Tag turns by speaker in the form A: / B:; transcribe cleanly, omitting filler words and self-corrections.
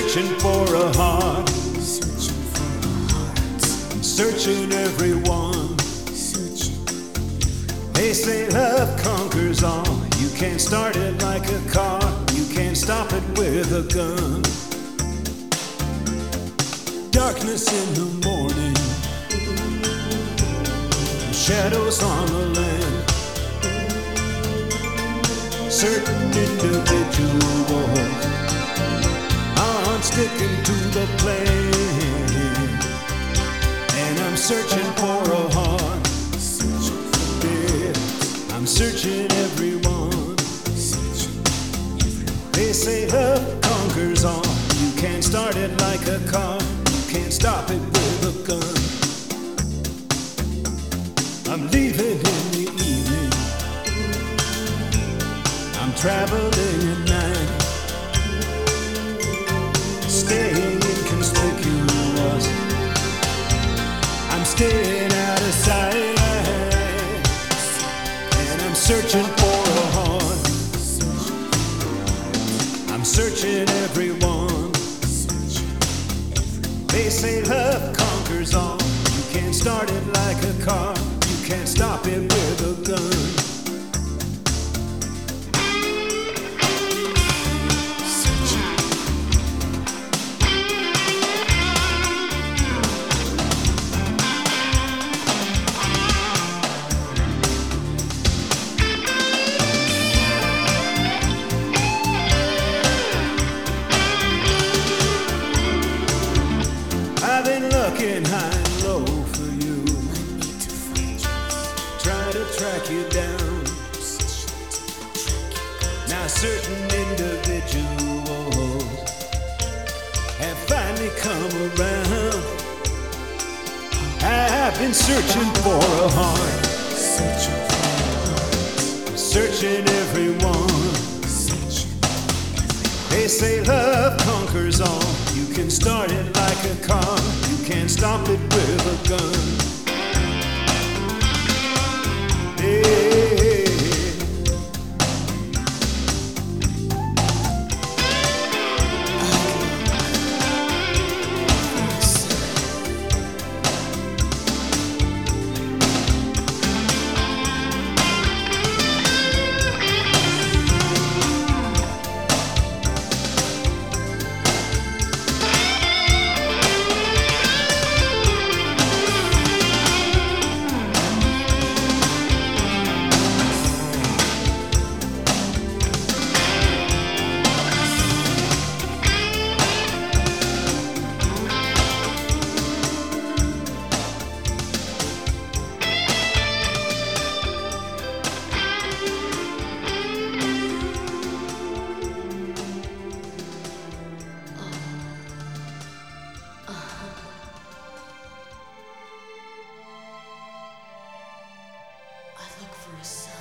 A: searching for a heart. I'm searching everyone. They say love conquers all. You can't start it like a car. You can't stop it with a gun. Darkness in the morning, shadows on the land. Certain individuals aren't sticking to the plan, and I'm searching for a heart. Yeah, I'm searching everyone. They say love conquers all. You can't start it like a car. You can't stop it with a gun. I'm leaving in the evening. I'm traveling at night, staying inconspicuous. I'm staying out of sight, and I'm searching for a heart. I'm searching everyone. They say love conquers all. You can't start it like a car. You can't stop it with a gun. I've been looking high and low for you, trying to track you down. Now certain individuals have finally come around. I've been searching for a heart, searching everyone. They say love conquers all. You can start it like a car. You can't stop it with a gun. Yeah.
B: I look for a sign.